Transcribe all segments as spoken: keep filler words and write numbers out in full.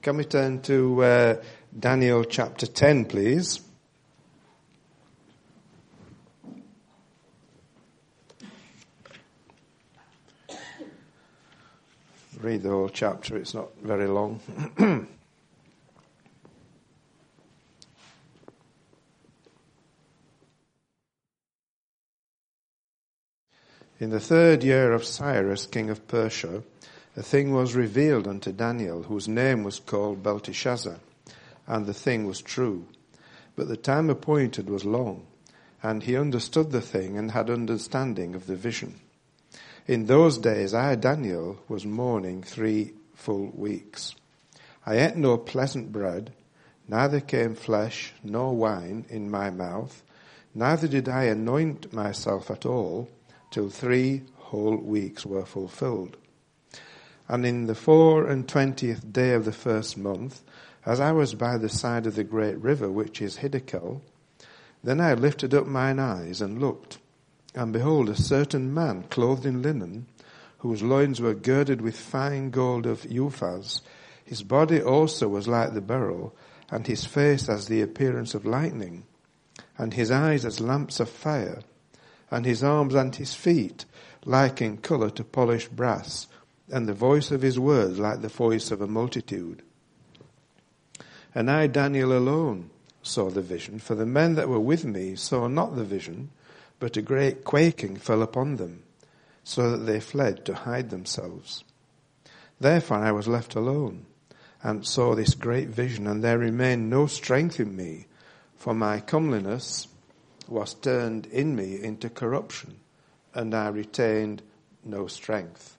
Can we turn to uh, Daniel chapter ten, please? Read the whole chapter, it's not very long. In the third year of Cyrus, king of Persia, a thing was revealed unto Daniel, whose name was called Belteshazzar, and the thing was true. But the time appointed was long, and he understood the thing and had understanding of the vision. In those days I, Daniel, was mourning three full weeks. I ate no pleasant bread, neither came flesh nor wine in my mouth, neither did I anoint myself at all, till three whole weeks were fulfilled. And in the four and twentieth day of the first month, as I was by the side of the great river, which is Hiddekel, then I lifted up mine eyes and looked, and behold, a certain man clothed in linen, whose loins were girded with fine gold of Uphaz. His body also was like the beryl, and his face as the appearance of lightning, and his eyes as lamps of fire, and his arms and his feet like in colour to polished brass, and the voice of his words like the voice of a multitude. And I, Daniel, alone saw the vision, for the men that were with me saw not the vision, but a great quaking fell upon them, so that they fled to hide themselves. Therefore I was left alone, and saw this great vision, and there remained no strength in me, for my comeliness was turned in me into corruption, and I retained no strength.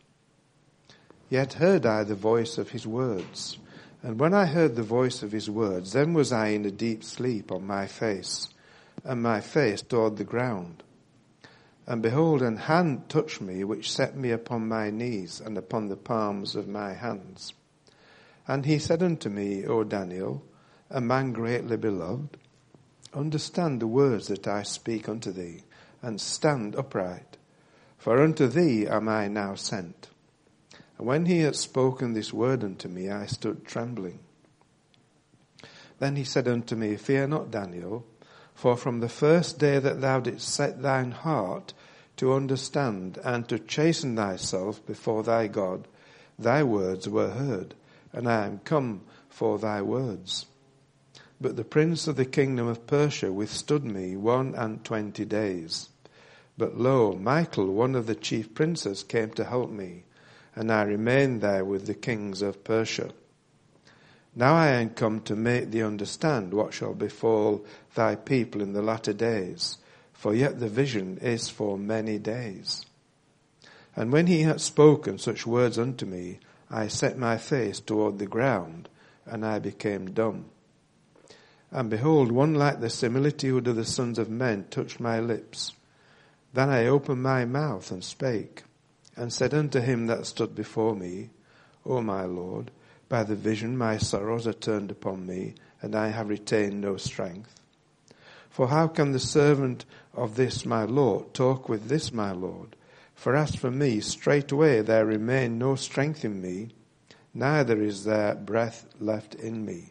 Yet heard I the voice of his words, and when I heard the voice of his words, then was I in a deep sleep on my face, and my face toward the ground. And behold, an hand touched me, which set me upon my knees and upon the palms of my hands. And he said unto me, O Daniel, a man greatly beloved, understand the words that I speak unto thee, and stand upright, for unto thee am I now sent. And when he had spoken this word unto me, I stood trembling. Then he said unto me, Fear not, Daniel, for from the first day that thou didst set thine heart to understand and to chasten thyself before thy God, thy words were heard, and I am come for thy words. But the prince of the kingdom of Persia withstood me one and twenty days. But lo, Michael, one of the chief princes, came to help me, and I remained there with the kings of Persia. Now I am come to make thee understand what shall befall thy people in the latter days, for yet the vision is for many days. And when he had spoken such words unto me, I set my face toward the ground, and I became dumb. And behold, one like the similitude of the sons of men touched my lips. Then I opened my mouth and spake, and said unto him that stood before me, O my Lord, by the vision my sorrows are turned upon me, and I have retained no strength. For how can the servant of this my Lord talk with this my Lord? For as for me, straightway there remained no strength in me, neither is there breath left in me.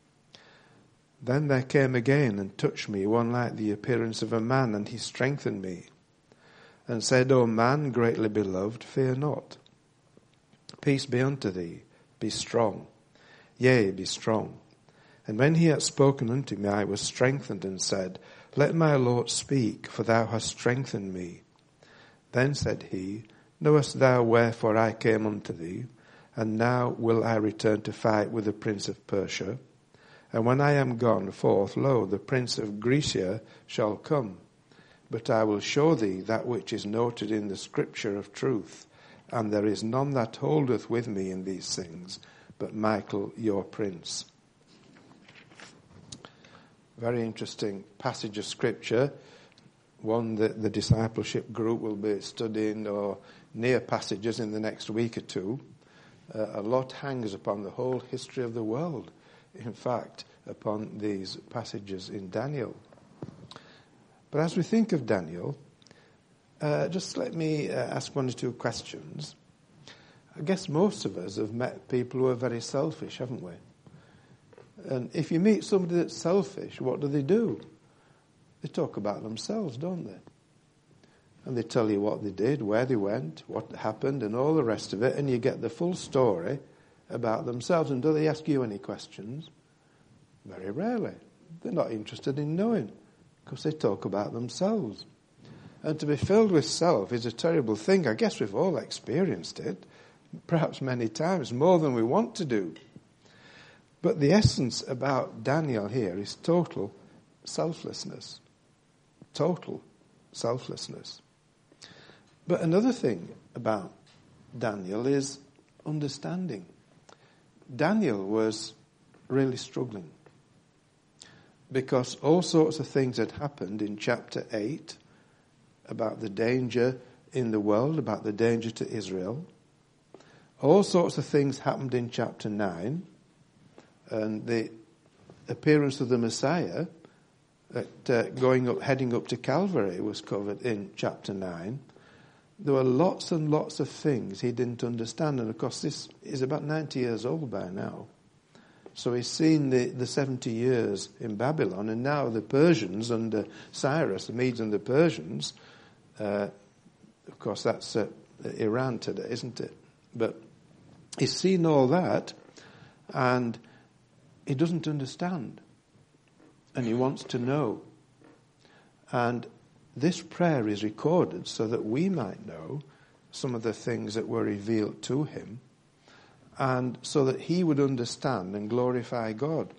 Then there came again and touched me one like the appearance of a man, and he strengthened me, and said, O man greatly beloved, fear not. Peace be unto thee, be strong, yea, be strong. And when he had spoken unto me, I was strengthened, and said, Let my Lord speak, for thou hast strengthened me. Then said he, Knowest thou wherefore I came unto thee? And now will I return to fight with the prince of Persia. And when I am gone forth, lo, the prince of Grecia shall come. But I will show thee that which is noted in the scripture of truth, and there is none that holdeth with me in these things, but Michael your prince. Very interesting passage of scripture, one that the discipleship group will be studying or near passages in the next week or two. Uh, a lot hangs upon the whole history of the world, in fact, upon these passages in Daniel. But as we think of Daniel, uh, just let me uh, ask one or two questions. I guess most of us have met people who are very selfish, haven't we? And if you meet somebody that's selfish, what do they do? They talk about themselves, don't they? And they tell you what they did, where they went, what happened, and all the rest of it, and you get the full story about themselves. And do they ask you any questions? Very rarely. They're not interested in knowing, because they talk about themselves. And to be filled with self is a terrible thing. I guess we've all experienced it, perhaps many times, more than we want to do. But the essence about Daniel here is total selflessness. Total selflessness. But another thing about Daniel is understanding. Daniel was really struggling, because all sorts of things had happened in chapter eight about the danger in the world, about the danger to Israel. All sorts of things happened in chapter nine, and the appearance of the Messiah at, uh, going up, heading up to Calvary was covered in chapter nine. There were lots and lots of things he didn't understand, and of course this is about ninety years old by now. So he's seen the, the seventy years in Babylon, and now the Persians under Cyrus, the Medes and the Persians, uh, of course that's uh, Iran today, isn't it? But he's seen all that, and he doesn't understand, and he wants to know. And this prayer is recorded so that we might know some of the things that were revealed to him, and so that he would understand and glorify God.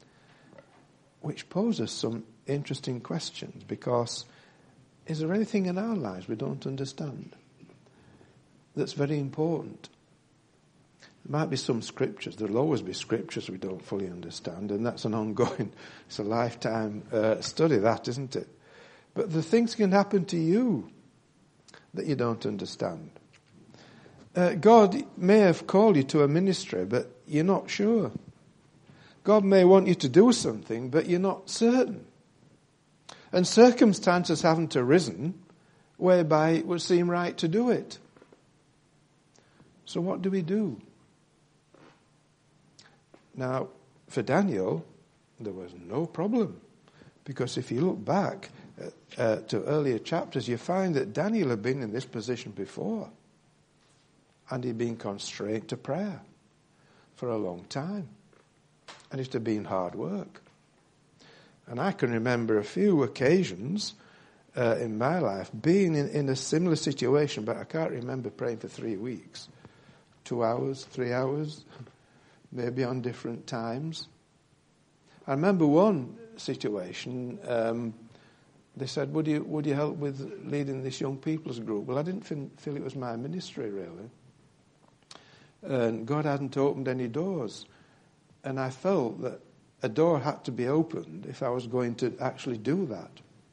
Which poses some interesting questions, because is there anything in our lives we don't understand that's very important? There might be some scriptures. There'll always be scriptures we don't fully understand, and that's an ongoing, it's a lifetime uh, study, that, isn't it? But the things can happen to you that you don't understand. Uh, God may have called you to a ministry, but you're not sure. God may want you to do something, but you're not certain. And circumstances haven't arisen whereby it would seem right to do it. So what do we do? Now, for Daniel, there was no problem. Because if you look back uh, uh, to earlier chapters, you find that Daniel had been in this position before. And he'd been constrained to prayer for a long time. And it had been hard work. And I can remember a few occasions uh, in my life being in, in a similar situation, but I can't remember praying for three weeks. Two hours, three hours, maybe on different times. I remember one situation, um, they said, would you, would you help with leading this young people's group? Well, I didn't feel, feel it was my ministry, really. And God hadn't opened any doors. And I felt that a door had to be opened if I was going to actually do that.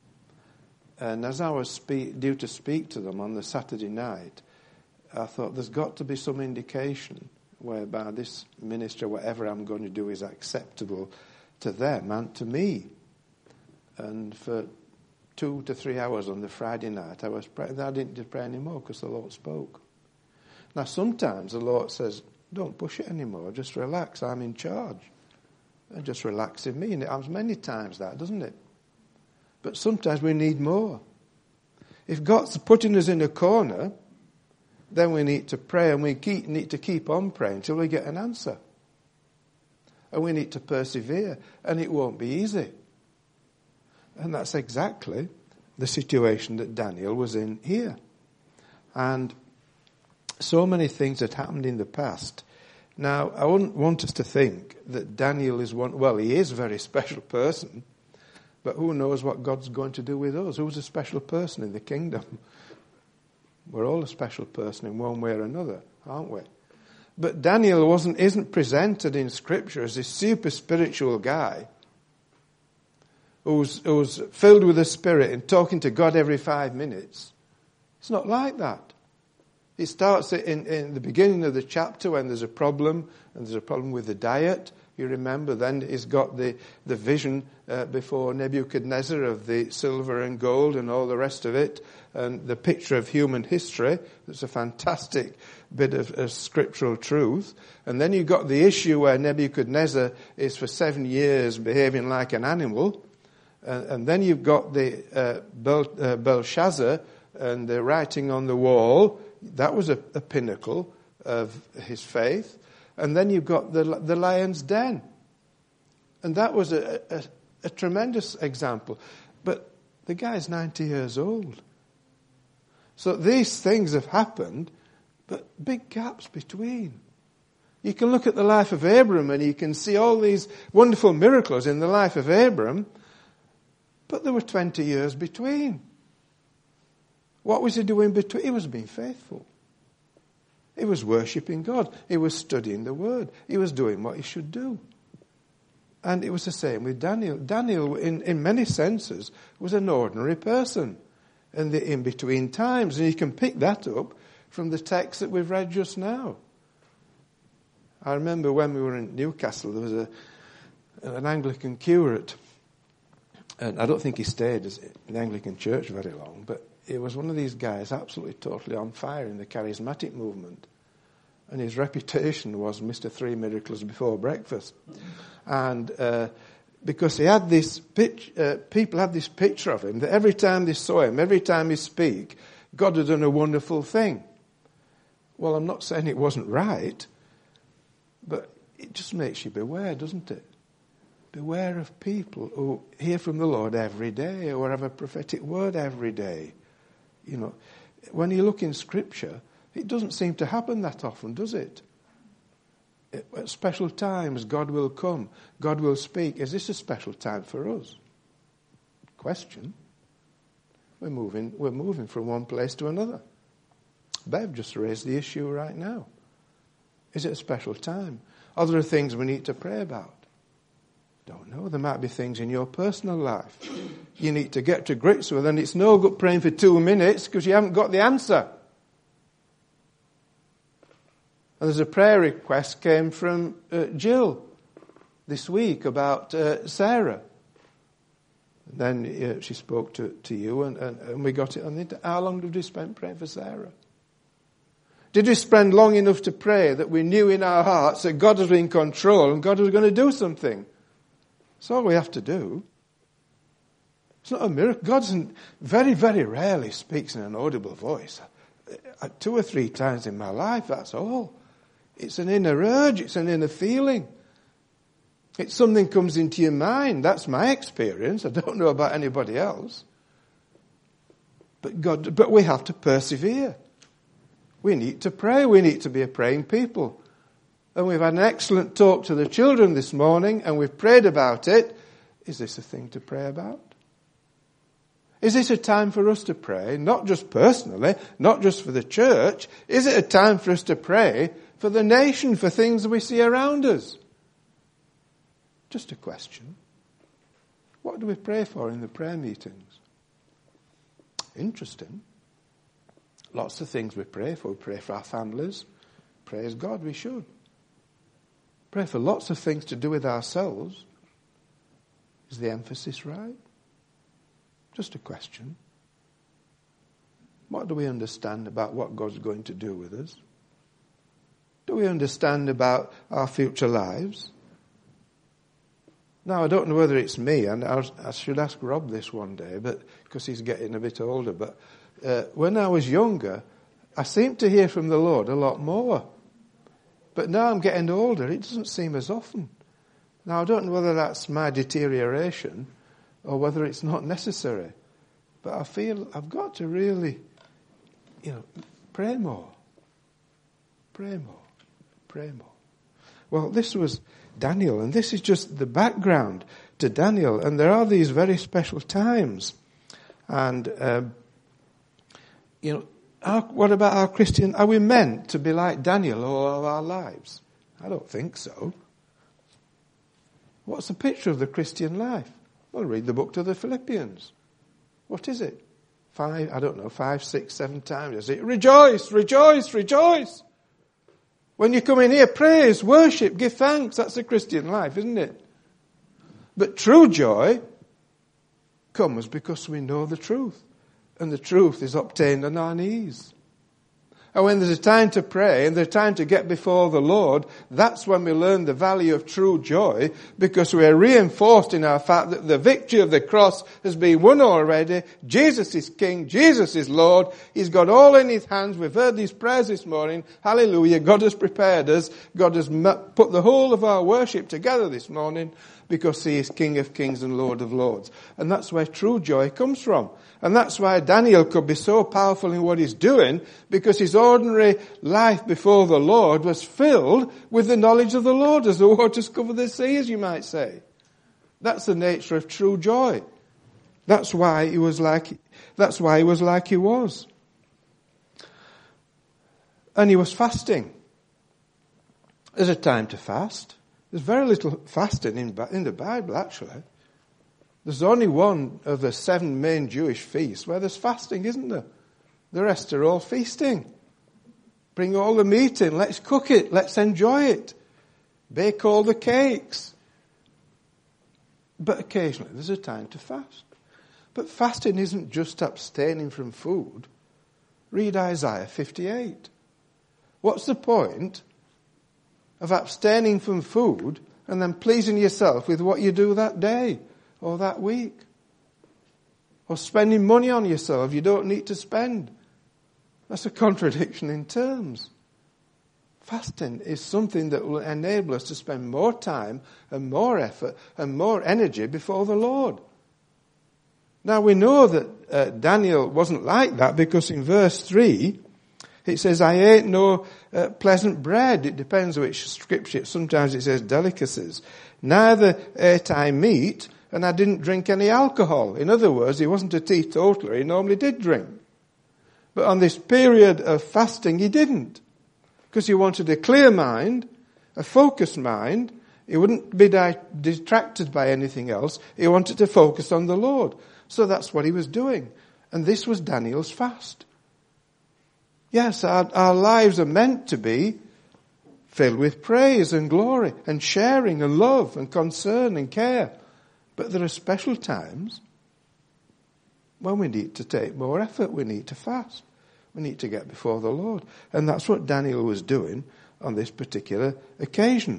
And as I was speak, due to speak to them on the Saturday night, I thought there's got to be some indication whereby this ministry, whatever I'm going to do, is acceptable to them and to me. And for two to three hours on the Friday night, I was praying. I didn't pray anymore because the Lord spoke. Now, sometimes the Lord says, don't push it anymore, just relax, I'm in charge. And just relax in me. And it happens many times that, doesn't it? But sometimes we need more. If God's putting us in a corner, then we need to pray, and we keep, need to keep on praying until we get an answer. And we need to persevere, and it won't be easy. And that's exactly the situation that Daniel was in here. And so many things had happened in the past. Now, I wouldn't want us to think that Daniel is one, well, he is a very special person, but who knows what God's going to do with us? Who's a special person in the kingdom? We're all a special person in one way or another, aren't we? But Daniel wasn't, isn't presented in Scripture as this super spiritual guy who's, who's filled with the Spirit and talking to God every five minutes. It's not like that. It starts in, in the beginning of the chapter when there's a problem, and there's a problem with the diet, You remember then he's got the, the vision uh, before Nebuchadnezzar of the silver and gold and all the rest of it, and the picture of human history. It's a fantastic bit of, of scriptural truth. And then you've got the issue where Nebuchadnezzar is for seven years behaving like an animal. Uh, and then you've got the uh, Bel, uh, Belshazzar and the writing on the wall. That was a, a pinnacle of his faith. And then you've got the the lion's den. And that was a, a, a tremendous example. But the guy's ninety years old. So these things have happened, but big gaps between. You can look at the life of Abram and you can see all these wonderful miracles in the life of Abram, but there were twenty years between. What was he doing between? He was being faithful. He was worshipping God. He was studying the Word. He was doing what he should do. And it was the same with Daniel. Daniel, in, in many senses, was an ordinary person in the in-between times. And you can pick that up from the text that we've read just now. I remember when we were in Newcastle, there was a an Anglican curate. And I don't think he stayed in the Anglican church very long, but he was one of these guys absolutely totally on fire in the charismatic movement. And his reputation was Mister Three Miracles Before Breakfast. And uh, because he had this pitch, uh, people had this picture of him that every time they saw him, every time he speak, God had done a wonderful thing. Well, I'm not saying it wasn't right, but it just makes you beware, doesn't it? Beware of people who hear from the Lord every day or have a prophetic word every day. You know, when you look in Scripture, it doesn't seem to happen that often, does it? At special times, God will come. God will speak. Is this a special time for us? Question. We're moving, we're moving from one place to another. Bev just raised the issue right now. Is it a special time? Are there things we need to pray about? Don't know. There might be things in your personal life you need to get to grips with, and it's no good praying for two minutes because you haven't got the answer. And there's a prayer request came from uh, Jill this week about uh, Sarah. And then uh, she spoke to, to you, and, and, and we got it on the internet. How long did we spend praying for Sarah? Did we spend long enough to pray that we knew in our hearts that God was in control and God was going to do something? That's all we have to do. It's not a miracle. God doesn't, very, very rarely speaks in an audible voice. Two or three times in my life, that's all. It's an inner urge. It's an inner feeling. It's something comes into your mind. That's my experience. I don't know about anybody else. But God, but we have to persevere. We need to pray. We need to be a praying people. And we've had an excellent talk to the children this morning, and we've prayed about it. Is this a thing to pray about? Is this a time for us to pray, not just personally, not just for the church? Is it a time for us to pray for the nation, for things we see around us? Just a question. What do we pray for in the prayer meetings? Interesting. Lots of things we pray for. We pray for our families. Praise God, we should. Pray for lots of things to do with ourselves. Is the emphasis right? Just a question. What do we understand about what God's going to do with us? Do we understand about our future lives? Now, I don't know whether it's me, and I, was, I should ask Rob this one day, but because he's getting a bit older. But uh, when I was younger, I seemed to hear from the Lord a lot more. But now I'm getting older, it doesn't seem as often. Now, I don't know whether that's my deterioration or whether it's not necessary. But I feel I've got to really, you know, pray more. Pray more. Pray more. Well, this was Daniel, and this is just the background to Daniel. And there are these very special times. And, um, you know, Our, what about our Christian? Are we meant to be like Daniel all of our lives? I don't think so. What's the picture of the Christian life? Well, read the book to the Philippians. What is it? Five, I don't know, five, six, seven times. Is it rejoice, rejoice, rejoice? When you come in here, praise, worship, give thanks. That's the Christian life, isn't it? But true joy comes because we know the truth. And the truth is obtained on our knees. And when there's a time to pray and there's a time to get before the Lord, that's when we learn the value of true joy, because we are reinforced in our fact that the victory of the cross has been won already. Jesus is King. Jesus is Lord. He's got all in his hands. We've heard these prayers this morning. Hallelujah. God has prepared us. God has put the whole of our worship together this morning because he is King of Kings and Lord of Lords. And that's where true joy comes from. And that's why Daniel could be so powerful in what he's doing, because his ordinary life before the Lord was filled with the knowledge of the Lord, as the waters cover the sea, as you might say. That's the nature of true joy. That's why he was like, that's why he was like he was. And he was fasting. There's a time to fast. There's very little fasting in, in the Bible, actually. There's only one of the seven main Jewish feasts where there's fasting, isn't there? The rest are all feasting. Bring all the meat in. Let's cook it. Let's enjoy it. Bake all the cakes. But occasionally there's a time to fast. But fasting isn't just abstaining from food. Read Isaiah fifty-eight. What's the point of abstaining from food and then pleasing yourself with what you do that day or that week? Or spending money on yourself you don't need to spend? That's a contradiction in terms. Fasting is something that will enable us to spend more time and more effort and more energy before the Lord. Now we know that uh, Daniel wasn't like that, because in verse three it says, I ate no uh, pleasant bread. It depends which scripture. Sometimes it says delicacies. Neither ate I meat, and I didn't drink any alcohol. In other words, he wasn't a teetotaler. He normally did drink. But on this period of fasting, he didn't. Because he wanted a clear mind, a focused mind. He wouldn't be di- distracted by anything else. He wanted to focus on the Lord. So that's what he was doing. And this was Daniel's fast. Yes, our, our lives are meant to be filled with praise and glory and sharing and love and concern and care. But there are special times when we need to take more effort. We need to fast. We need to get before the Lord. And that's what Daniel was doing on this particular occasion.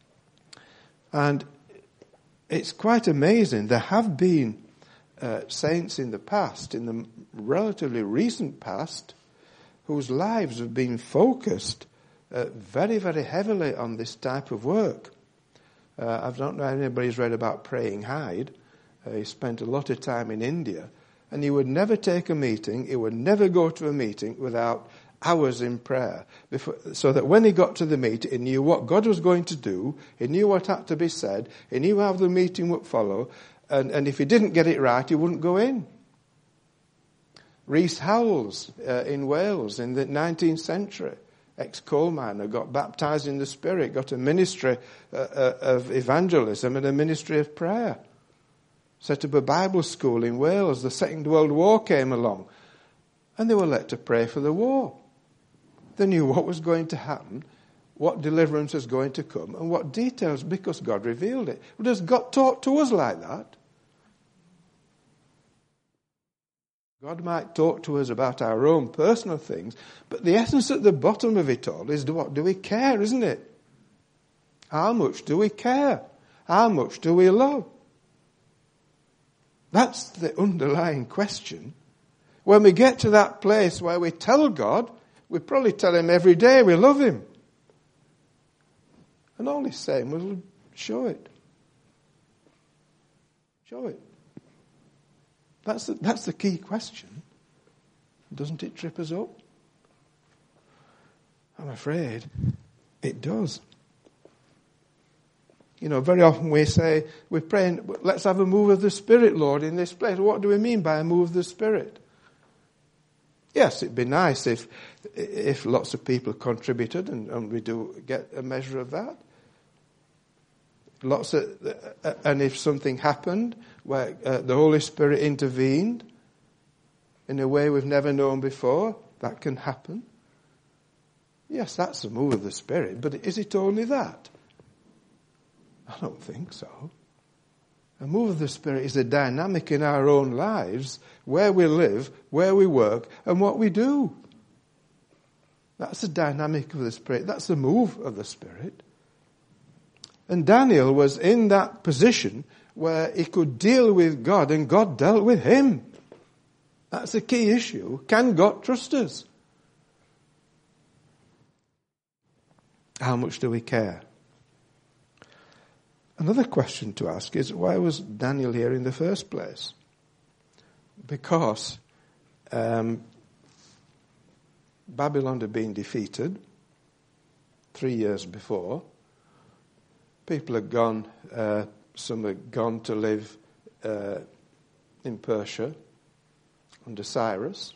And it's quite amazing. There have been uh, saints in the past, in the relatively recent past, whose lives have been focused uh, very, very heavily on this type of work. Uh, I don't know if anybody's read about Praying Hyde. Uh, he spent a lot of time in India, and he would never take a meeting, he would never go to a meeting without hours in prayer, before, so that when he got to the meeting, he knew what God was going to do, he knew what had to be said, he knew how the meeting would follow, and, and if he didn't get it right, he wouldn't go in. Rhys Howells uh, in Wales in the nineteenth century, ex-coal miner, got baptized in the Spirit, got a ministry uh, uh, of evangelism and a ministry of prayer. Set up a Bible school in Wales. The Second World War came along, and they were let to pray for the war. They knew what was going to happen, what deliverance was going to come, and what details, because God revealed it. But has God taught to us like that? God might talk to us about our own personal things, but the essence at the bottom of it all is, what do we care, isn't it? How much do we care? How much do we love? That's the underlying question. When we get to that place where we tell God, we probably tell him every day we love him. And all he's saying was, show it. Show it. That's the, that's the key question. Doesn't it trip us up? I'm afraid it does. You know, very often we say, we're praying, let's have a move of the Spirit, Lord, in this place. What do we mean by a move of the Spirit? Yes, it'd be nice if if lots of people contributed, and, and we do get a measure of that. Lots of, uh, and if something happened where uh, the Holy Spirit intervened in a way we've never known before, that can happen. Yes, that's the move of the Spirit, but is it only that? I don't think so. A move of the Spirit is a dynamic in our own lives, where we live, where we work, and what we do. That's the dynamic of the Spirit. That's the move of the Spirit. And Daniel was in that position where he could deal with God and God dealt with him. That's the key issue. Can God trust us? How much do we care? Another question to ask is, why was Daniel here in the first place? Because um, Babylon had been defeated three years before. People had gone, uh, some had gone to live uh, in Persia under Cyrus.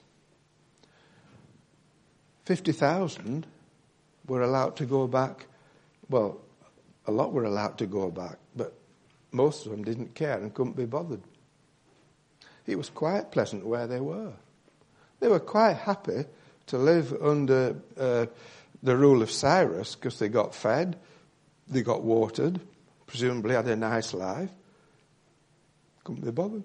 fifty thousand were allowed to go back. Well, a lot were allowed to go back, but most of them didn't care and couldn't be bothered. It was quite pleasant where they were. They were quite happy to live under uh, the rule of Cyrus because they got fed, they got watered, presumably had a nice life. Couldn't be bothered.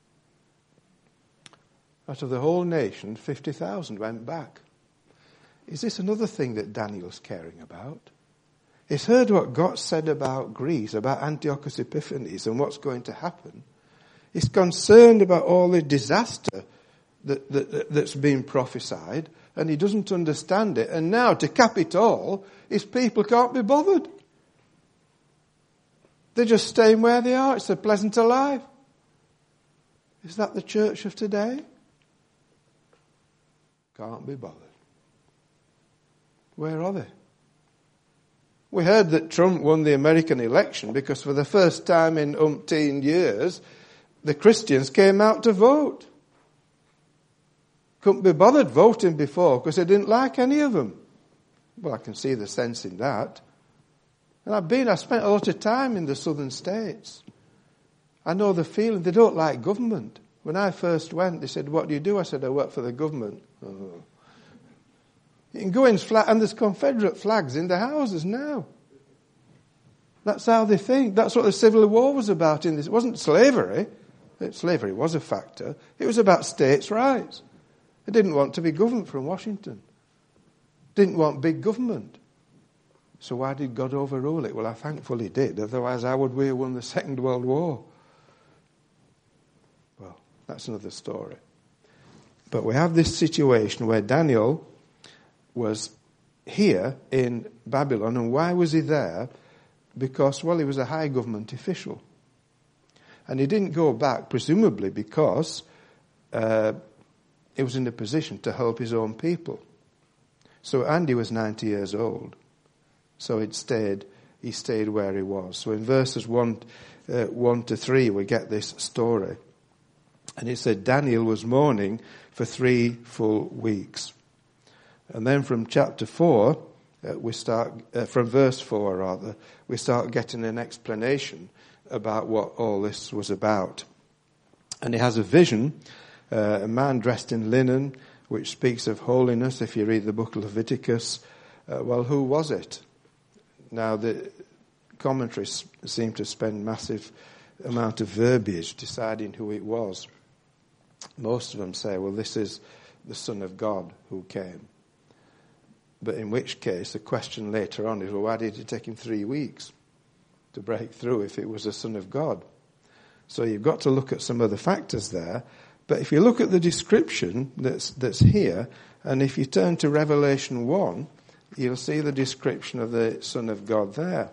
Out of the whole nation, fifty thousand went back. Is this another thing that Daniel's caring about? He's heard what God said about Greece, about Antiochus Epiphanes and what's going to happen. He's concerned about all the disaster that, that, that's been prophesied, and he doesn't understand it. And now, to cap it all, his people can't be bothered. They're just staying where they are. It's a pleasanter life. Is that the church of today? Can't be bothered. Where are they? We heard that Trump won the American election because for the first time in umpteen years, the Christians came out to vote. Couldn't be bothered voting before because they didn't like any of them. Well, I can see the sense in that. And I've been, I spent a lot of time in the southern states. I know the feeling. They don't like government. When I first went, they said, "What do you do?" I said, "I work for the government." Oh. You can go in flat, and there's Confederate flags in the houses now. That's how they think. That's what the Civil War was about. In this, it wasn't slavery. Slavery was a factor. It was about states' rights. They didn't want to be governed from Washington. Didn't want big government. So why did God overrule it? Well, I thankfully did. Otherwise, how would we have won the Second World War? Well, that's another story. But we have this situation where Daniel was here in Babylon. And why was he there? Because, well, he was a high government official. And he didn't go back, presumably because uh, he was in a position to help his own people. So Andy was ninety years old. So it stayed, he stayed where he was. So in verses one, uh, one to three, we get this story. And it said, Daniel was mourning for three full weeks. And then from chapter four, uh, we start, uh, from verse four rather, we start getting an explanation about what all this was about. And he has a vision, uh, a man dressed in linen, which speaks of holiness. If you read the book of Leviticus, uh, well, who was it? Now, the commentaries seem to spend massive amount of verbiage deciding who it was. Most of them say, well, this is the Son of God who came. But in which case, the question later on is, well, why did it take him three weeks to break through if it was the Son of God? So you've got to look at some other factors there. But if you look at the description that's that's here, and if you turn to Revelation one, you'll see the description of the Son of God there.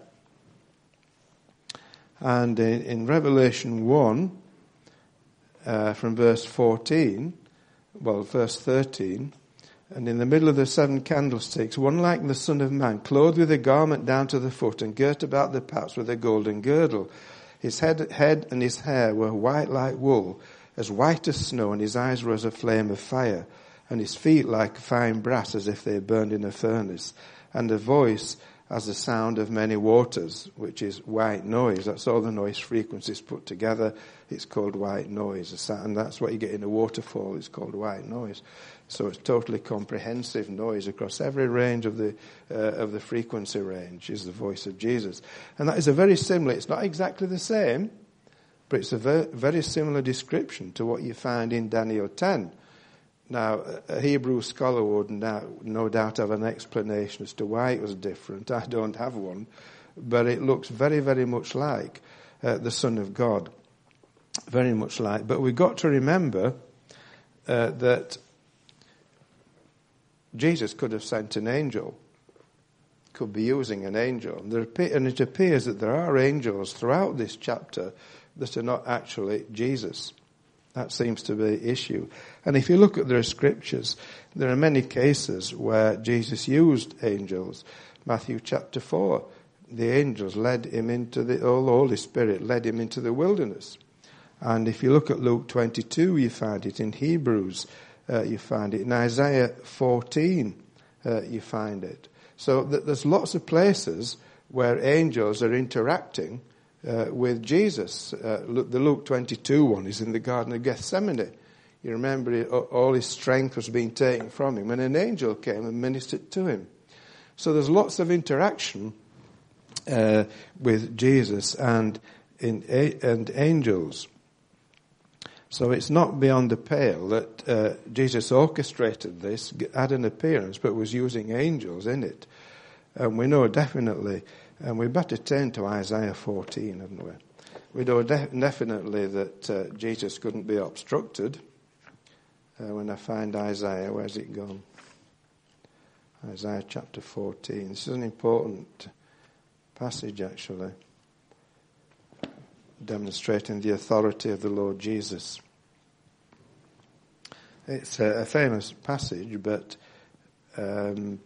And in, in Revelation one, uh, from verse fourteen, well, verse thirteen, and in the middle of the seven candlesticks, one like the Son of Man, clothed with a garment down to the foot and girt about the paps with a golden girdle. His head, head and his hair were white like wool, as white as snow, and his eyes were as a flame of fire, and his feet like fine brass, as if they burned in a furnace, and a voice as the sound of many waters, which is white noise. That's all the noise frequencies put together. It's called white noise, and that's what you get in a waterfall. It's called white noise. So it's totally comprehensive noise across every range of the uh, of the frequency range is the voice of Jesus. And that is a very similar, it's not exactly the same, but it's a very, very similar description to what you find in Daniel ten. Now, a Hebrew scholar would now, no doubt have an explanation as to why it was different. I don't have one. But it looks very, very much like uh, the Son of God. Very much like. But we've got to remember uh, that Jesus could have sent an angel. Could be using an angel. And, there, and it appears that there are angels throughout this chapter that are not actually Jesus. That seems to be the issue. And if you look at the scriptures, there are many cases where Jesus used angels. Matthew chapter four, the angels led him into the, oh, the Holy Spirit led him into the wilderness. And if you look at Luke twenty-two, you find it. In Hebrews, uh, you find it. In Isaiah fourteen, uh, you find it. So th- there's lots of places where angels are interacting Uh, with Jesus. Uh, look, the Luke twenty-two one is in the Garden of Gethsemane. You remember it, all his strength was being taken from him, and an angel came and ministered to him. So there's lots of interaction uh, with Jesus and in and angels. So it's not beyond the pale that uh, Jesus orchestrated this, had an appearance, but was using angels in it. And we know definitely. And we better turn to Isaiah fourteen, haven't we? We know de- definitely that uh, Jesus couldn't be obstructed. Uh, when I find Isaiah, where's it gone? Isaiah chapter fourteen. This is an important passage, actually, demonstrating the authority of the Lord Jesus. It's a, a famous passage, but um,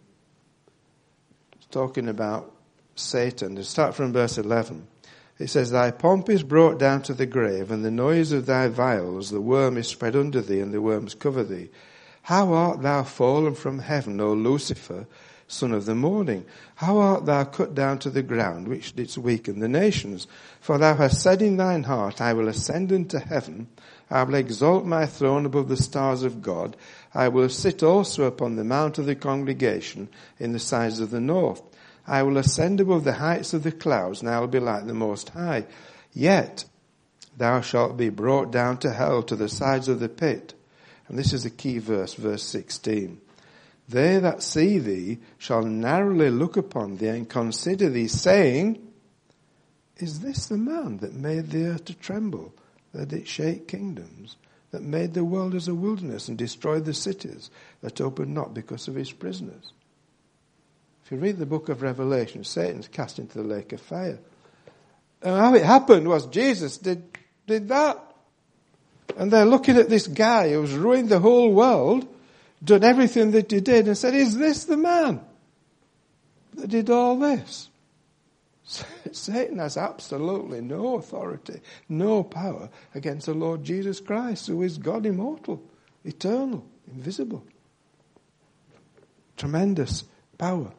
it's talking about Satan. To start from verse eleven, it says, "Thy pomp is brought down to the grave, and the noise of thy viols, the worm is spread under thee, and the worms cover thee. How art thou fallen from heaven, O Lucifer, son of the morning? How art thou cut down to the ground, which didst weaken the nations? For thou hast said in thine heart, I will ascend into heaven, I will exalt my throne above the stars of God, I will sit also upon the mount of the congregation in the sides of the north. I will ascend above the heights of the clouds, and I will be like the Most High. Yet thou shalt be brought down to hell, to the sides of the pit." And this is the key verse, verse sixteen. "They that see thee shall narrowly look upon thee and consider thee, saying, Is this the man that made the earth to tremble, that it shake kingdoms, that made the world as a wilderness and destroyed the cities that opened not because of his prisoners?" If you read the book of Revelation, Satan's cast into the lake of fire. And how it happened was Jesus did, did that. And they're looking at this guy who's ruined the whole world, done everything that he did, and said, "Is this the man that did all this?" Satan has absolutely no authority, no power against the Lord Jesus Christ, who is God immortal, eternal, invisible. Tremendous power.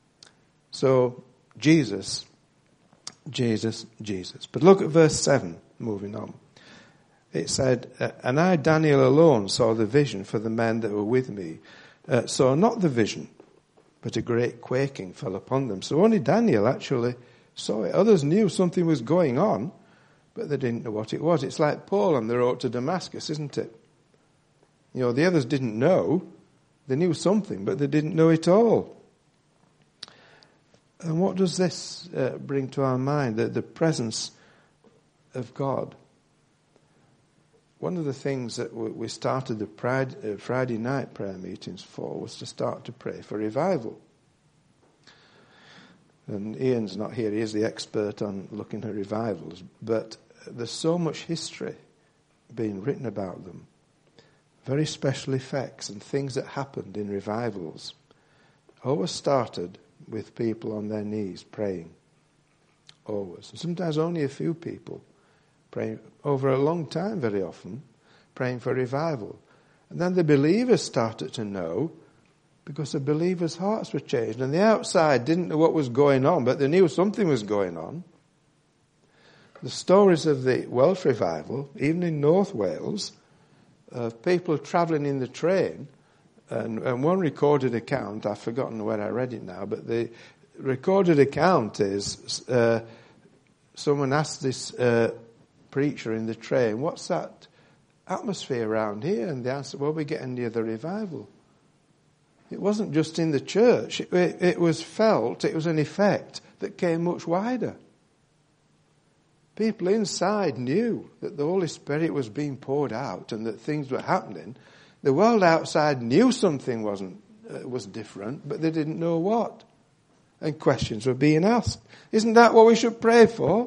So, Jesus, Jesus, Jesus. But look at verse seven, moving on. It said, "And I, Daniel, alone saw the vision, for the men that were with me uh, saw not the vision, but a great quaking fell upon them." So only Daniel actually saw it. Others knew something was going on, but they didn't know what it was. It's like Paul on the road to Damascus, isn't it? You know, the others didn't know. They knew something, but they didn't know it all. And what does this uh, bring to our mind? The, the presence of God. One of the things that we started the Pride, uh, Friday night prayer meetings for was to start to pray for revival. And Ian's not here, he is the expert on looking at revivals, but there's so much history being written about them. Very special effects and things that happened in revivals. Always started with people on their knees praying. Always. And sometimes only a few people praying over a long time, very often, praying for revival. And then the believers started to know, because the believers' hearts were changed. And the outside didn't know what was going on, but they knew something was going on. The stories of the Welsh revival, even in North Wales, of people travelling in the train And, and one recorded account, I've forgotten where I read it now, but the recorded account is uh, someone asked this uh, preacher in the train, what's that atmosphere around here? And the answer, well, we're getting near the revival. It wasn't just in the church. It, it, it was felt, it was an effect that came much wider. People inside knew that the Holy Spirit was being poured out and that things were happening. The world outside knew something wasn't uh, was different, but they didn't know what. And questions were being asked. Isn't that what we should pray for?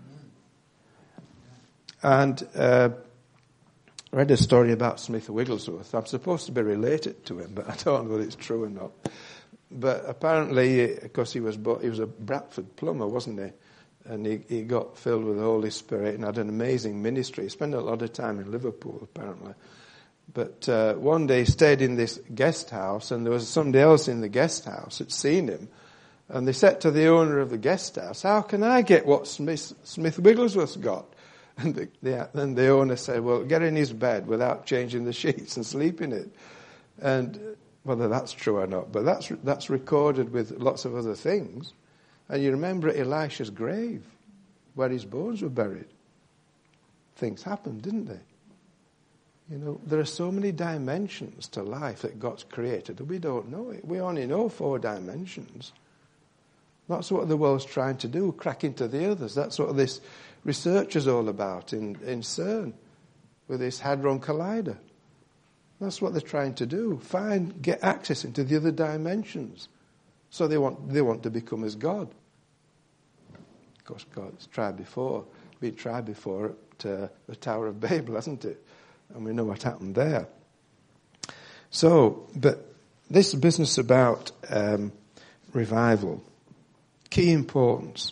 And uh, I read a story about Smith Wigglesworth. I'm supposed to be related to him, but I don't know whether it's true or not. But apparently, because he was he was a Bradford plumber, wasn't he? And he, he got filled with the Holy Spirit and had an amazing ministry. He spent a lot of time in Liverpool, apparently. But uh, one day he stayed in this guest house, and there was somebody else in the guest house had seen him. And they said to the owner of the guest house, how can I get what Smith, Smith Wigglesworth's got? And the, the, and the owner said, well, get in his bed without changing the sheets and sleep in it. And whether that's true or not, but that's that's recorded with lots of other things. And you remember at Elisha's grave, where his bones were buried. Things happened, didn't they? You know, there are so many dimensions to life that God's created, and we don't know it. We only know four dimensions. That's what the world's trying to do, crack into the others. That's what this research is all about in, in CERN, with this Hadron Collider. That's what they're trying to do. Find, get access into the other dimensions. So they want they want to become as God. Of course, God's tried before. Been tried before at uh, the Tower of Babel, hasn't it? And we know what happened there. So, but this business about um, revival, key importance.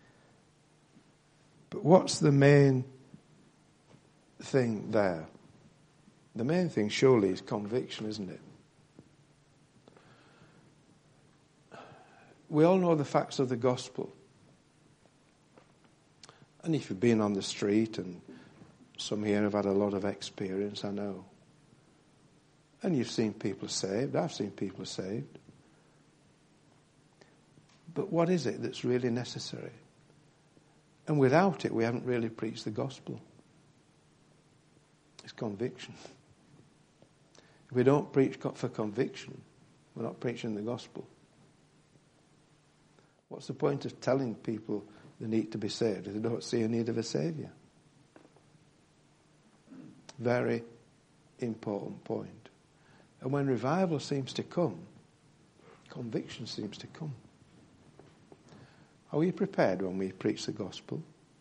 But what's the main thing there? The main thing surely is conviction, isn't it? We all know the facts of the gospel. And if you've been on the street, and some here have had a lot of experience, I know. And you've seen people saved. I've seen people saved. But what is it that's really necessary? And without it, we haven't really preached the gospel. It's conviction. If we don't preach for conviction, we're not preaching the gospel. What's the point of telling people they need to be saved if they don't see a need of a saviour? Very important point. And when revival seems to come, conviction seems to come. Are we prepared when we preach the gospel?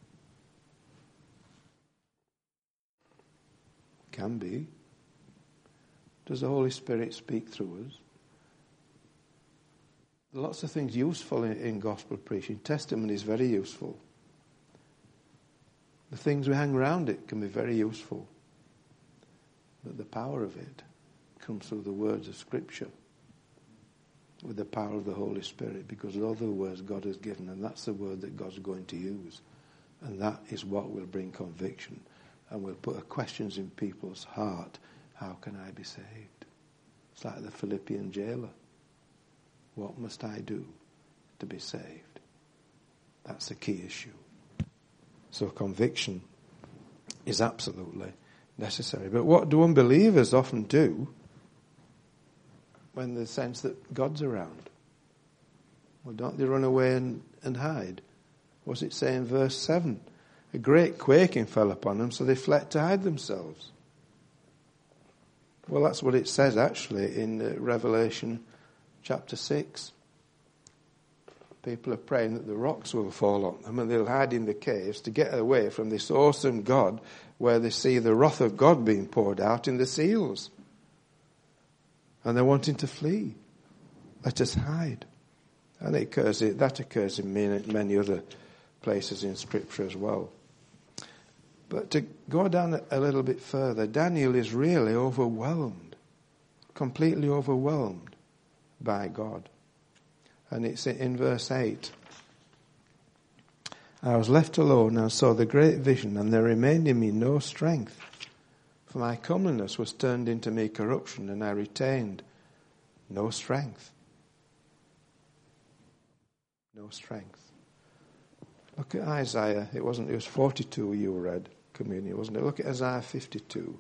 Can be. Does the Holy Spirit speak through us? Lots of things useful in, in gospel preaching. Testimony is very useful. The things we hang around it can be very useful. But the power of it comes through the words of Scripture, with the power of the Holy Spirit, because those are the words God has given, and that's the word that God's going to use. And that is what will bring conviction, and will put questions in people's heart. How can I be saved? It's like the Philippian jailer. What must I do to be saved? That's the key issue. So conviction is absolutely necessary. But what do unbelievers often do when they sense that God's around? Well, don't they run away and, and hide? What's it say in verse seven? A great quaking fell upon them, so they fled to hide themselves. Well, that's what it says actually in uh, Revelation chapter six. People are praying that the rocks will fall on them and they'll hide in the caves to get away from this awesome God, where they see the wrath of God being poured out in the seals. And they're wanting to flee. Let us hide. And it occurs, that occurs in many, many other places in Scripture as well. But to go down a little bit further, Daniel is really overwhelmed, completely overwhelmed by God. And it's in verse eight. I was left alone and saw the great vision, and there remained in me no strength. For my comeliness was turned into me corruption, and I retained No strength. No strength. Look at Isaiah. It wasn't, it was forty-two you read, communion, wasn't it? Look at Isaiah fifty-two.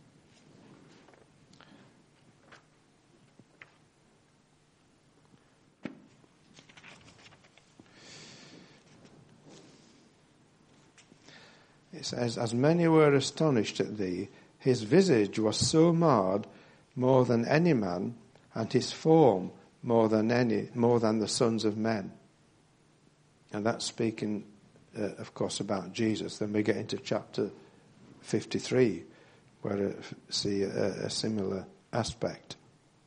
It says, as many were astonished at thee, his visage was so marred more than any man, and his form more than any, more than the sons of men. And that's speaking, uh, of course, about Jesus. Then we get into chapter fifty-three, where we see a, a similar aspect.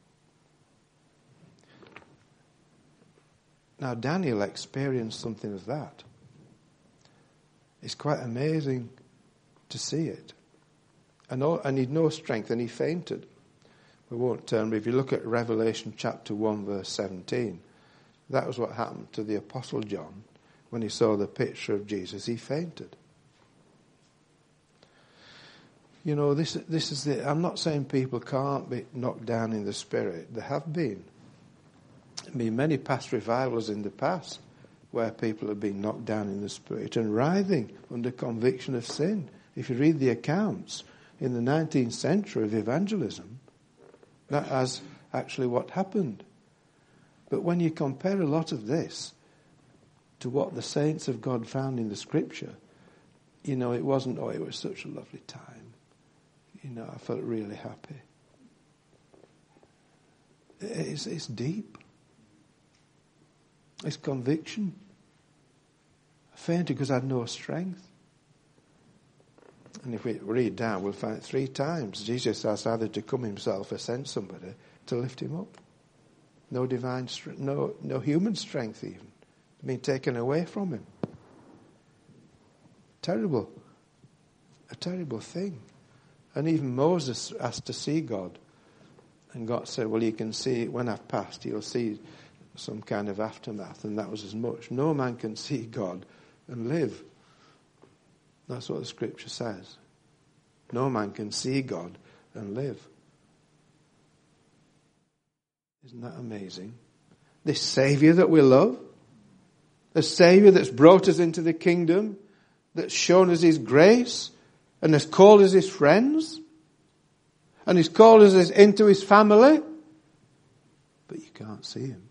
Now, Daniel experienced something of that. It's quite amazing to see it. And, all, and he'd no strength, and he fainted. We won't turn, but if you look at Revelation chapter one, verse seventeen, that was what happened to the Apostle John. When he saw the picture of Jesus, he fainted. You know, this this is the... I'm not saying people can't be knocked down in the spirit. There have been. I mean, many past revivals in the past where people have been knocked down in the spirit and writhing under conviction of sin. If you read the accounts in the nineteenth century of evangelism, that is actually what happened. But when you compare a lot of this to what the saints of God found in the Scripture, you know, it wasn't, oh, it was such a lovely time. You know, I felt really happy. It's, it's deep. It's conviction. I fainted because I had no strength. And if we read down, we'll find three times Jesus has either to come himself or send somebody to lift him up. No divine strength, no, no human strength even. Being taken away from him. Terrible. A terrible thing. And even Moses asked to see God. And God said, well, you can see, when I've passed, you'll see some kind of aftermath. And that was as much. No man can see God and live. That's what the Scripture says. No man can see God and live. Isn't that amazing? This Saviour that we love, a Saviour that's brought us into the kingdom, that's shown us his grace, and has called us his friends, and he's called us into his family, but you can't see him.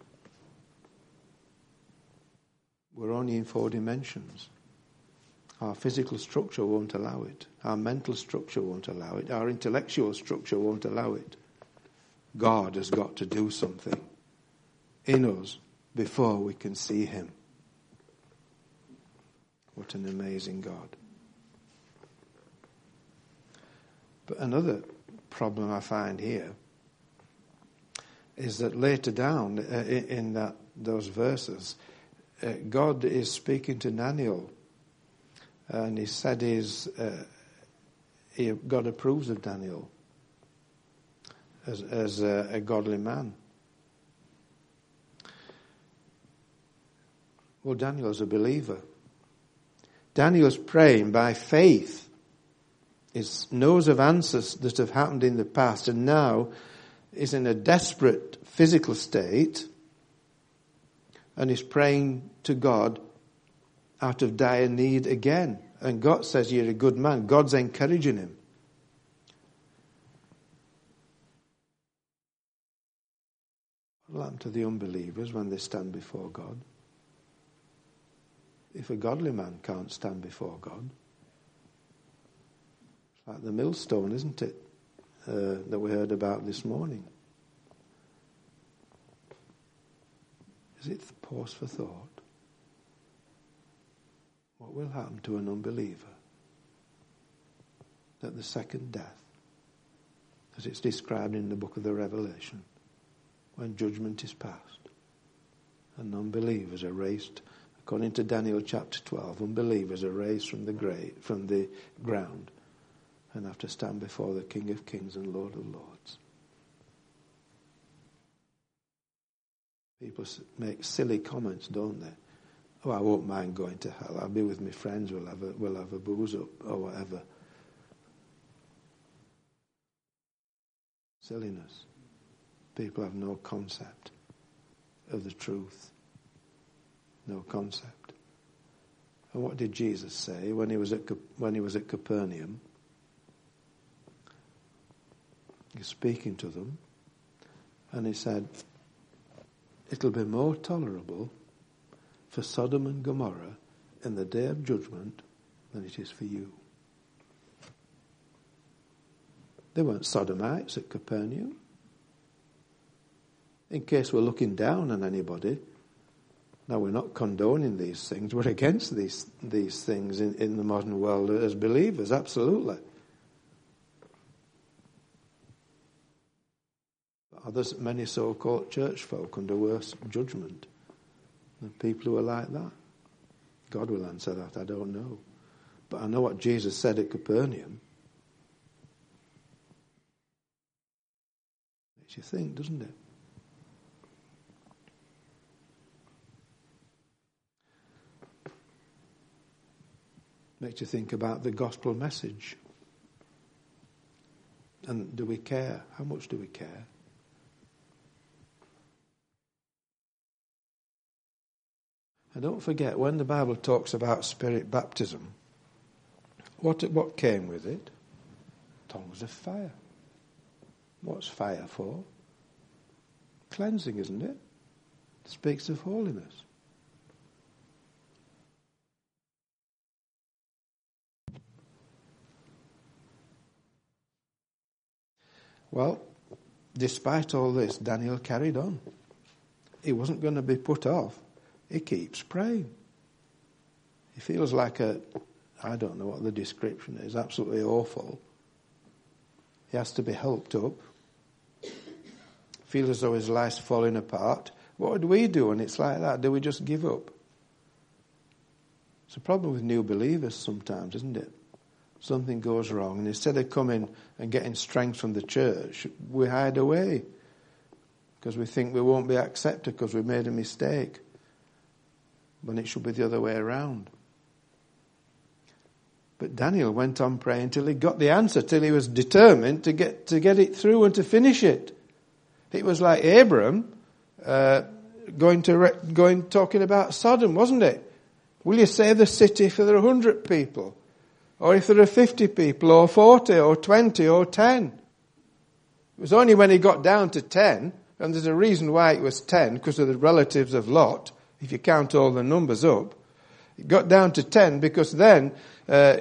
We're only in four dimensions. Our physical structure won't allow it. Our mental structure won't allow it. Our intellectual structure won't allow it. God has got to do something in us before we can see him. What an amazing God. But another problem I find here is that later down uh, in that those verses, uh, God is speaking to Daniel, and he said he's, uh, he, God approves of Daniel as, as a, a godly man. Well, Daniel's a believer. Daniel's praying by faith. He knows of answers that have happened in the past, and now is in a desperate physical state, and is praying to God out of dire need again. And God says, you're a good man. God's encouraging him. What will happen to the unbelievers when they stand before God? If a godly man can't stand before God, it's like the millstone, isn't it, uh, that we heard about this morning. Is it pause for thought? What will happen to an unbeliever at the second death, as it's described in the book of the Revelation, when judgment is passed and unbelievers are raised? According to Daniel chapter twelve, unbelievers are raised from the grave, from the ground, and have to stand before the King of Kings and Lord of Lords. People make silly comments, don't they? Oh, I won't mind going to hell. I'll be with my friends. We'll have a, we'll have a booze up or whatever. people have no concept of the truth. No concept. And what did Jesus say when he was at when he was at Capernaum? He's speaking to them, and he said, "It'll be more tolerable for Sodom and Gomorrah in the day of judgment than it is for you." They weren't Sodomites at Capernaum. In case we're looking down on anybody, now we're not condoning these things. We're against these these things in, in the modern world as believers, absolutely. But there's many so-called church folk under worse judgment than people who are like that. God will answer that, I don't know. But I know what Jesus said at Capernaum. Makes you think, doesn't it? Makes you think about the gospel message. And do we care? How much do we care? And don't forget, when the Bible talks about spirit baptism, what what came with it? Tongues of fire. What's fire for? Cleansing, isn't it? It speaks of holiness. Well, despite all this, Daniel carried on. He wasn't going to be put off. He keeps praying. He feels like a, I don't know what the description is, absolutely awful. He has to be helped up. Feels as though his life's falling apart. What would we do when it's like that? Do we just give up? It's a problem with new believers sometimes, isn't it? Something goes wrong, and instead of coming and getting strength from the church, we hide away because we think we won't be accepted because we made a mistake, when it should be the other way around. But Daniel went on praying till he got the answer, till he was determined to get to get it through and to finish it. It was like Abram uh, going to re- going talking about Sodom, wasn't it? Will you save the city if there are a hundred people? Or if there are fifty people, or forty, or twenty, or ten. It was only when he got down to ten, and there's a reason why it was ten, because of the relatives of Lot, if you count all the numbers up. It got down to ten because then uh,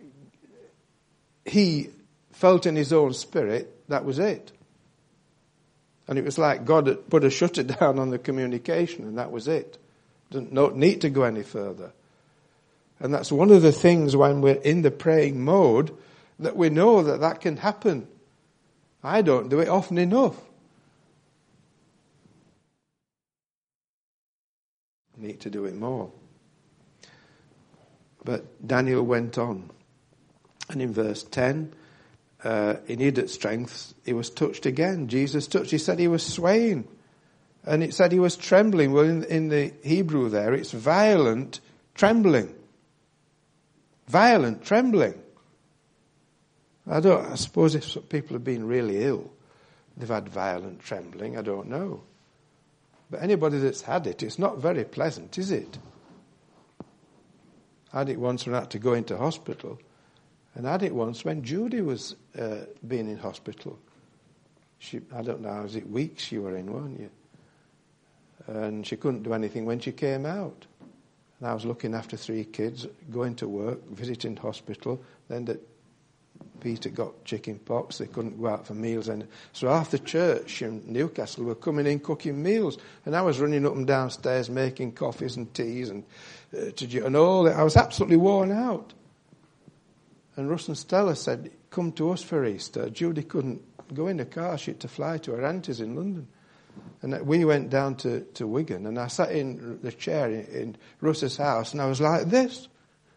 he felt in his own spirit that was it. And it was like God had put a shutter down on the communication, and that was it. Didn't no need to go any further. And that's one of the things when we're in the praying mode, that we know that that can happen. I don't do it often enough. I need to do it more. But Daniel went on. And in verse ten, uh, he needed strength. He was touched again. Jesus touched. He said he was swaying. And it said he was trembling. Well, in, in the Hebrew there, it's violent trembling. Violent trembling. I don't. I suppose if people have been really ill, they've had violent trembling. I don't know. But anybody that's had it, it's not very pleasant, is it? I had it once when I had to go into hospital, and I had it once when Judy was uh, being in hospital. She, I don't know, was it weeks you were in, weren't you? And she couldn't do anything when she came out. And I was looking after three kids, going to work, visiting hospital. Then that Peter got chicken pox. They couldn't go out for meals. And so after church in Newcastle were coming in cooking meals. And I was running up and downstairs making coffees and teas and uh, to, and all that. I was absolutely worn out. And Russ and Stella said, come to us for Easter. Judy couldn't go in the car. She had to fly to her aunties in London. And we went down to, to Wigan, and I sat in the chair in, in Russ's house, and I was like this.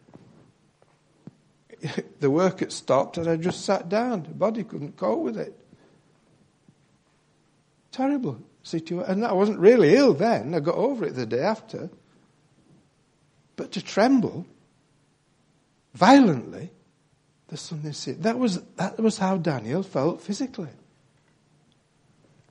The work had stopped, and I just sat down. The body couldn't cope with it. Terrible situation. And I wasn't really ill then. I got over it the day after. But to tremble violently, there's something. That was that was how Daniel felt physically.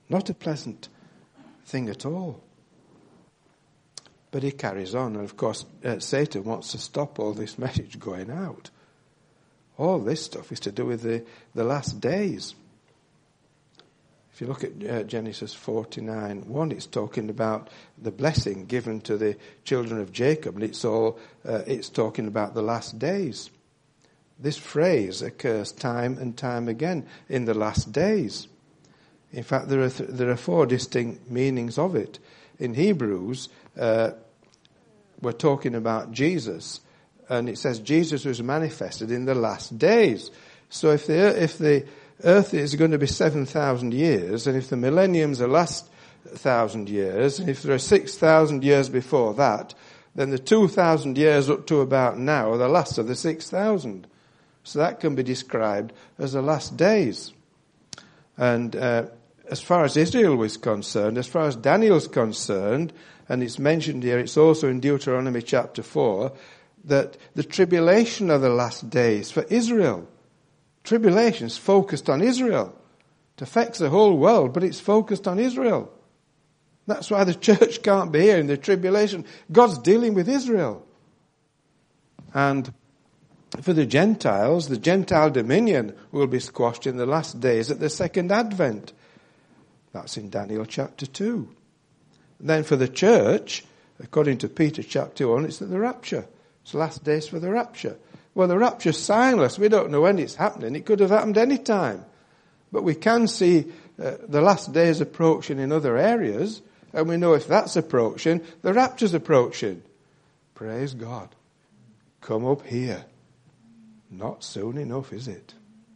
Not a pleasant thing at all. But he carries on, and of course uh, Satan wants to stop all this message going out. All this stuff is to do with the, the last days. If you look at uh, Genesis forty-nine one, it's talking about the blessing given to the children of Jacob, and it's all uh, it's talking about the last days. This phrase occurs time and time again, in the last days. In fact, there are th- there are four distinct meanings of it. In Hebrews, uh, we're talking about Jesus, and it says Jesus was manifested in the last days. So if the if the earth is going to be seven thousand years, and if the millennium's the last thousand years, and if there are six thousand years before that, then the two thousand years up to about now are the last of the six thousand. So that can be described as the last days. And uh, as far as Israel was concerned, as far as Daniel's concerned, and it's mentioned here, it's also in Deuteronomy chapter four, that the tribulation of the last days for Israel, tribulation's focused on Israel. It affects the whole world, but it's focused on Israel. That's why the church can't be here in the tribulation. God's dealing with Israel. And for the Gentiles, the Gentile dominion will be squashed in the last days at the second advent. That's in Daniel chapter two. Then for the church, according to Peter chapter one, it's at the rapture. It's the last days for the rapture. Well, the rapture's signless. We don't know when it's happening. It could have happened any time. But we can see uh, the last days approaching in other areas, and we know if that's approaching, the rapture's approaching. Praise God. Come up here. Not soon enough, is it?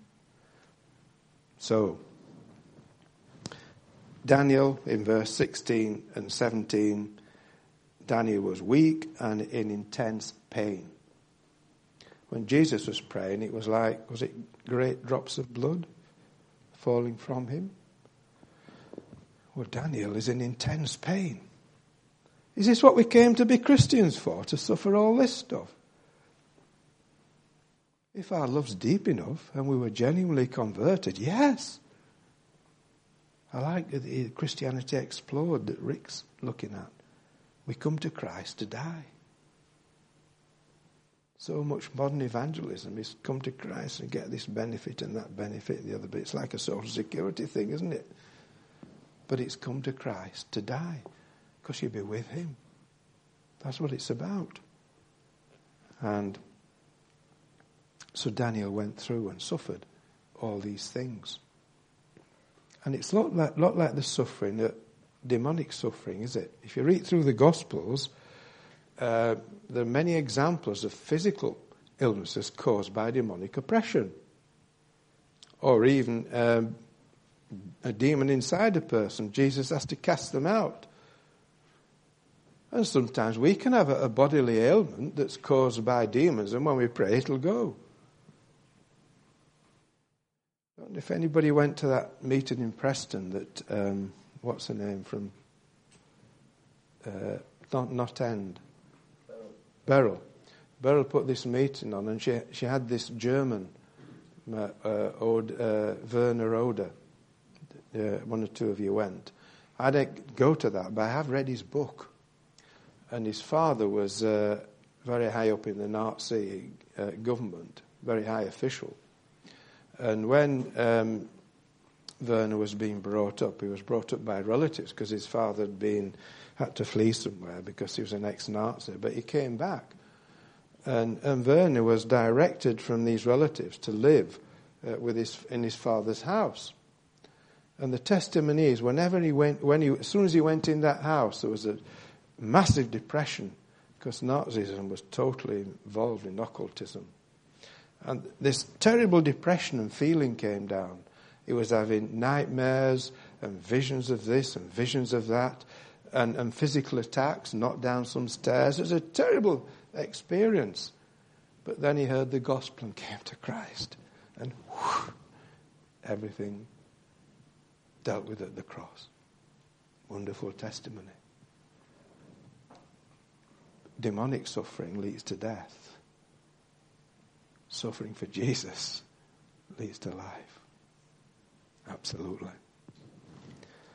So, Daniel in verse sixteen and seventeen, Daniel was weak and in intense pain. When Jesus was praying, it was like, was it great drops of blood falling from him? Well, Daniel is in intense pain. Is this what we came to be Christians for, to suffer all this stuff? If our love's deep enough and we were genuinely converted, yes. I like the Christianity Explored that Rick's looking at. We come to Christ to die. So much modern evangelism is come to Christ and get this benefit and that benefit and the other bit. It's like a social security thing, isn't it? But it's come to Christ to die because you'll be with him. That's what it's about. And so Daniel went through and suffered all these things. And it's not like, not like the suffering, the demonic suffering, is it? If you read through the Gospels, uh, there are many examples of physical illnesses caused by demonic oppression. Or even um, a demon inside a person. Jesus has to cast them out. And sometimes we can have a, a bodily ailment that's caused by demons, and when we pray, it'll go. I don't know if anybody went to that meeting in Preston that, um, what's her name from, uh, not, not End. Beryl. Beryl put this meeting on, and she she had this German, uh, uh, Ode, uh, Werner Oder. Uh, one or two of you went. I didn't go to that, but I have read his book. And his father was uh, very high up in the Nazi uh, government, very high official. And when um, Werner was being brought up, he was brought up by relatives because his father had been had to flee somewhere because he was an ex-Nazi. But he came back, and, and Werner was directed from these relatives to live uh, with his in his father's house. And the testimony is, whenever he went, when he as soon as he went in that house, there was a massive depression because Nazism was totally involved in occultism. And this terrible depression and feeling came down. He was having nightmares and visions of this and visions of that and, and physical attacks, knocked down some stairs. It was a terrible experience. But then he heard the gospel and came to Christ. And whew, everything dealt with at the cross. Wonderful testimony. Demonic suffering leads to death. Suffering for Jesus leads to life. Absolutely.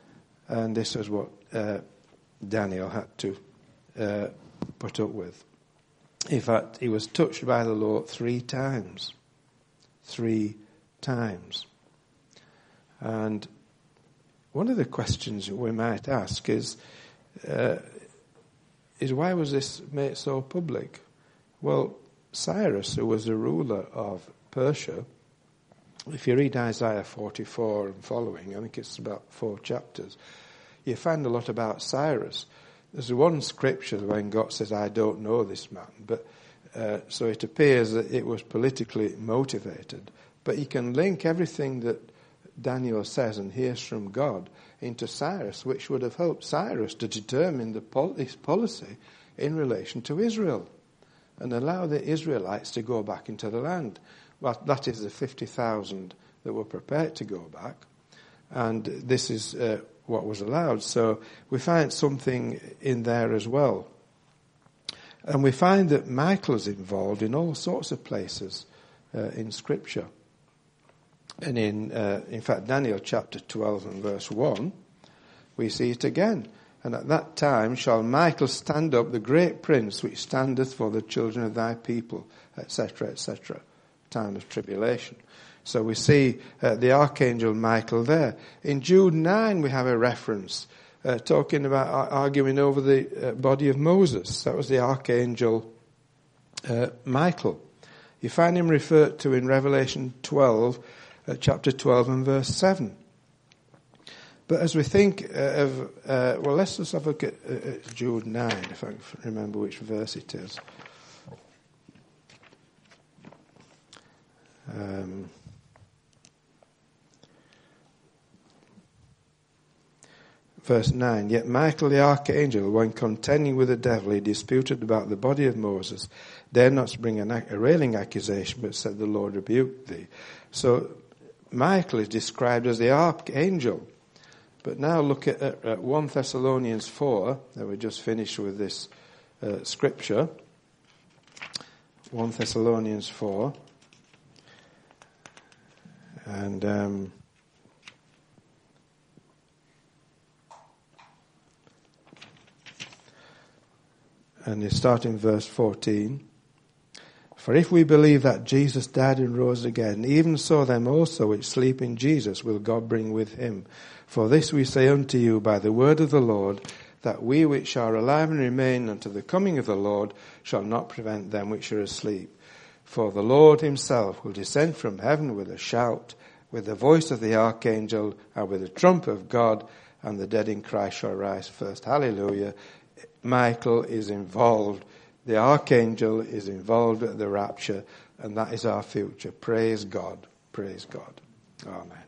And this was what uh, Daniel had to uh, put up with. In fact, he was touched by the Lord three times. Three times. And one of the questions we might ask is, uh, is why was this made so public? Well, Cyrus, who was the ruler of Persia, if you read Isaiah forty-four and following, I think it's about four chapters, you find a lot about Cyrus. There's one scripture when God says, I don't know this man, but uh, so it appears that it was politically motivated. But you can link everything that Daniel says and hears from God into Cyrus, which would have helped Cyrus to determine the pol- his policy in relation to Israel and allow the Israelites to go back into the land. Well, that is the fifty thousand that were prepared to go back. And this is uh, what was allowed. So we find something in there as well. And we find that Michael is involved in all sorts of places uh, in Scripture. And in, uh, in fact, Daniel chapter twelve and verse one, we see it again. And at that time shall Michael stand up, the great prince, which standeth for the children of thy people, et cetera, et cetera. Time of tribulation. So we see uh, the archangel Michael there. In Jude nine we have a reference uh, talking about uh, arguing over the uh, body of Moses. That was the archangel uh, Michael. You find him referred to in Revelation twelve, uh, chapter twelve and verse seven. But as we think uh, of, uh, well, let's just have a look at, uh, at Jude nine, if I remember which verse it is. Um, verse nine, yet Michael the archangel, when contending with the devil, he disputed about the body of Moses, dared not bring an, a railing accusation, but said, the Lord rebuked thee. So Michael is described as the archangel. But now look at, at, at First Thessalonians four, that we just finished with this uh, scripture. First Thessalonians four. And um, and you start in verse fourteen. For if we believe that Jesus died and rose again, even so them also which sleep in Jesus will God bring with him. For this we say unto you by the word of the Lord, that we which are alive and remain unto the coming of the Lord shall not prevent them which are asleep. For the Lord himself will descend from heaven with a shout, with the voice of the archangel, and with the trump of God, and the dead in Christ shall rise first. Hallelujah. Michael is involved. The archangel is involved at the rapture, and that is our future. Praise God. Praise God. Amen.